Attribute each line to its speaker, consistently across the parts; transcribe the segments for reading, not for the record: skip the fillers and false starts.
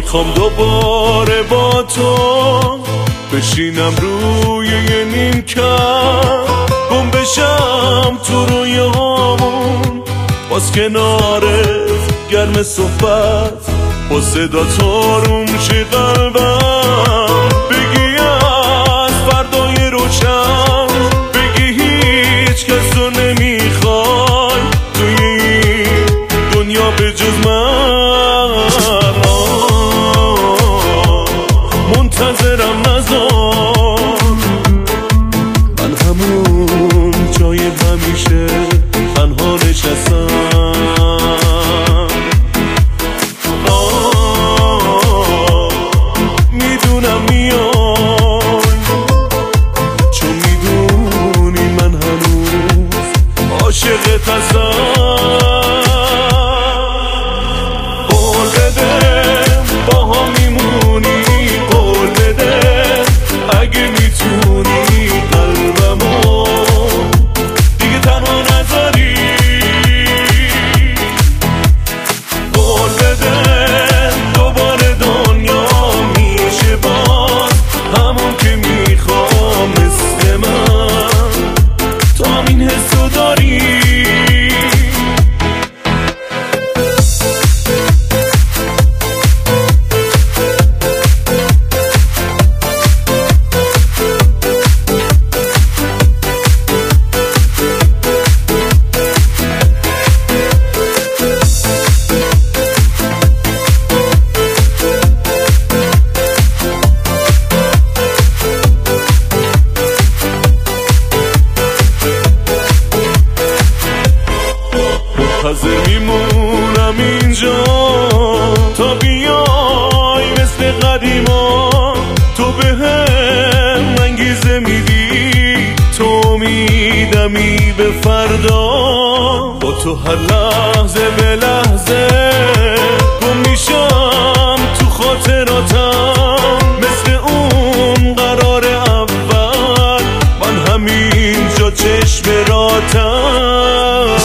Speaker 1: میخوام دوباره با تو بشینم روی یه نیمکت، گم بشم تو رویامون، باز کنارت گرم صحبت، با صدا تارون شه قلبم، بگی از فردای روشن، بگی هیچ کس رو نمیخوای توی این دنیا به جز من. منتظرم نذار، من همون جای همیشه تنها نشستم. میدونم میای، چون میدونی من هنوز عاشقت هستم. قول بده با هم میمونی، قول بده اگه میتونی قلبمو دیگه تنها نذاری. قول بده دوباره دنیا میشه باز همون که میخوام، مثل من تو هم این حسو داری. منتظر میمونم اینجا تا بیای، مثل قدیما تو بهم انگیزه میدی، تو میدمی به فردا، با تو هر لحظه به لحظه گم میشم تو خاطراتم، مثل اون قرار اول من همینجا چشم راتم.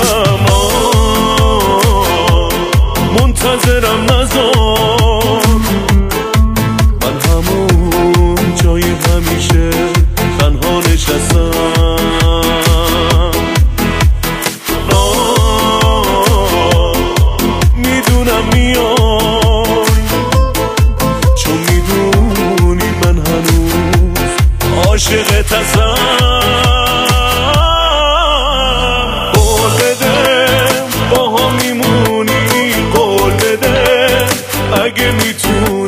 Speaker 1: منتظرم نذار، من همون جای همیشه تنها نشستم. میدونم میای، چون میدونی من هنوز عاشقت هستم. قول بده با هم میمونی، قول بده اگه میتونی